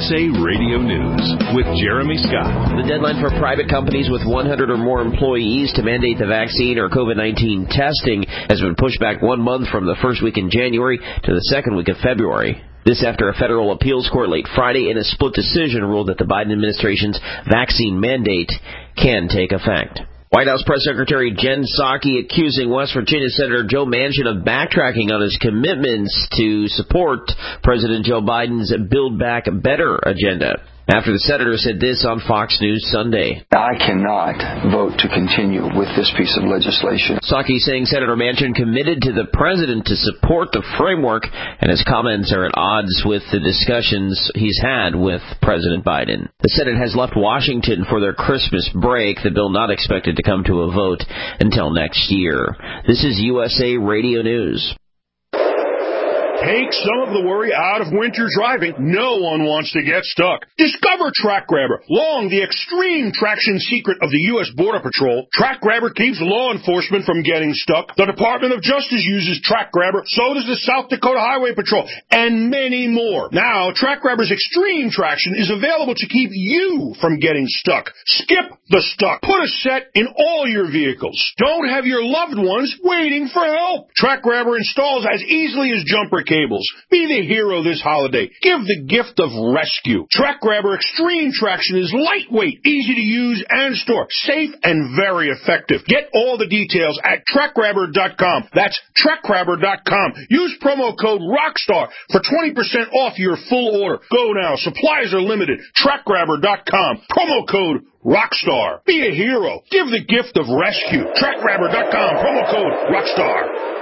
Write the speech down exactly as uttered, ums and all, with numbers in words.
S A Radio News with Jeremy Scott. The deadline for private companies with one hundred or more employees to mandate the vaccine or COVID nineteen testing has been pushed back one month from the first week in January to the second week of February. This after a federal appeals court late Friday in a split decision ruled that the Biden administration's vaccine mandate can take effect. White House Press Secretary Jen Psaki accusing West Virginia Senator Joe Manchin of backtracking on his commitments to support President Joe Biden's Build Back Better agenda. After the senator said this on Fox News Sunday. I cannot vote to continue with this piece of legislation. Psaki saying Senator Manchin committed to the president to support the framework, and his comments are at odds with the discussions he's had with President Biden. The Senate has left Washington for their Christmas break, the bill not expected to come to a vote until next year. This is U S A Radio News. Take some of the worry out of winter driving. No one wants to get stuck. Discover Track Grabber, long the extreme traction secret of the U S Border Patrol. Track Grabber keeps law enforcement from getting stuck. The Department of Justice uses Track Grabber. So does the South Dakota Highway Patrol, and many more. Now, Track Grabber's extreme traction is available to keep you from getting stuck. Skip the stuck. Put a set in all your vehicles. Don't have your loved ones waiting for help. Track Grabber installs as easily as jumper cables. Be the hero this holiday. Give the gift of rescue. Track Grabber Extreme Traction is lightweight, easy to use and store, safe and very effective. Get all the details at track grabber dot com. That's track grabber dot com. Use promo code ROCKSTAR for twenty percent off your full order. Go now. Supplies are limited. track grabber dot com. Promo code ROCKSTAR. Be a hero. Give the gift of rescue. track grabber dot com. Promo code ROCKSTAR.